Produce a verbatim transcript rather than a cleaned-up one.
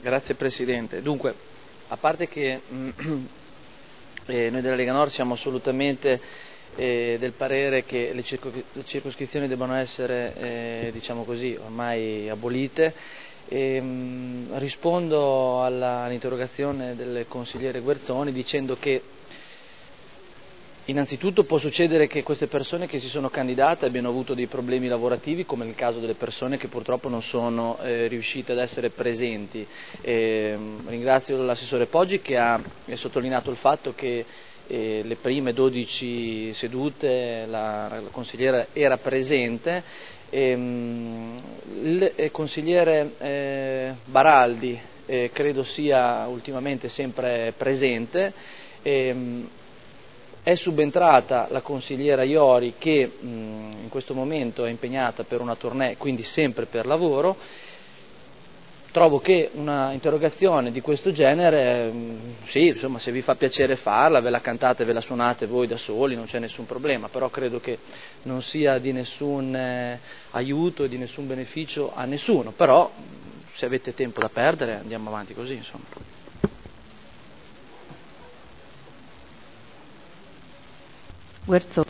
Grazie Presidente. Dunque, a parte che eh, noi della Lega Nord siamo assolutamente eh, del parere che le, circo, le circoscrizioni debbano essere, eh, diciamo così, ormai abolite, e, mh, rispondo all'interrogazione del consigliere Guerzoni dicendo che innanzitutto può succedere che queste persone che si sono candidate abbiano avuto dei problemi lavorativi, come nel caso delle persone che purtroppo non sono eh, riuscite ad essere presenti. Eh, ringrazio l'assessore Poggi che ha sottolineato il fatto che eh, le prime dodici sedute la, la consigliera era presente. Ehm, il, il consigliere eh, Baraldi eh, credo sia ultimamente sempre presente. Ehm, È subentrata la consigliera Iori che mh, in questo momento è impegnata per una tournée, quindi sempre per lavoro. Trovo che una interrogazione di questo genere, mh, sì, insomma, se vi fa piacere farla, ve la cantate, ve la suonate voi da soli, non c'è nessun problema, però credo che non sia di nessun eh, aiuto e di nessun beneficio a nessuno, però se avete tempo da perdere andiamo avanti così, insomma. Guerzoni.